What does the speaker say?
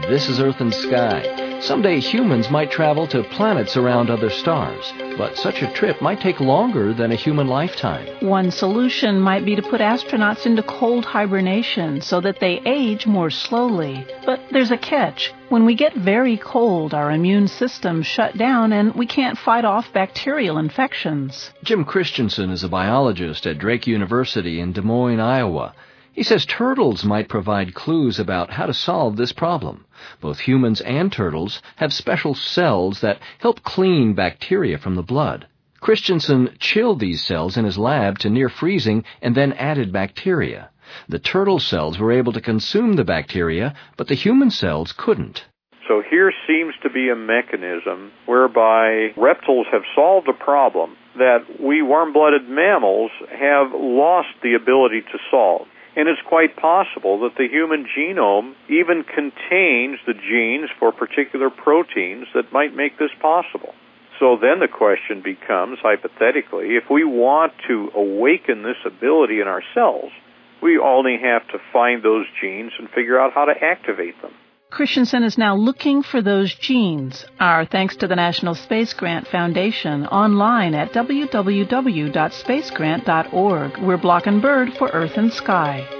This is Earth and Sky. Someday humans might travel to planets around other stars, but such a trip might take longer than a human lifetime. One solution might be to put astronauts into cold hibernation so that they age more slowly. But there's a catch. When we get very cold, our immune systems shut down and we can't fight off bacterial infections. Jim Christensen is a biologist at Drake University in Des Moines, Iowa. He says turtles might provide clues about how to solve this problem. Both humans and turtles have special cells that help clean bacteria from the blood. Christensen chilled these cells in his lab to near freezing and then added bacteria. The turtle cells were able to consume the bacteria, but the human cells couldn't. So here seems to be a mechanism whereby reptiles have solved a problem that we warm-blooded mammals have lost the ability to solve. And it's quite possible that the human genome even contains the genes for particular proteins that might make this possible. So then the question becomes, hypothetically, if we want to awaken this ability in ourselves, we only have to find those genes and figure out how to activate them. Christensen is now looking for those genes. Our thanks to the National Space Grant Foundation, online at www.spacegrant.org. We're Block and Bird for Earth and Sky.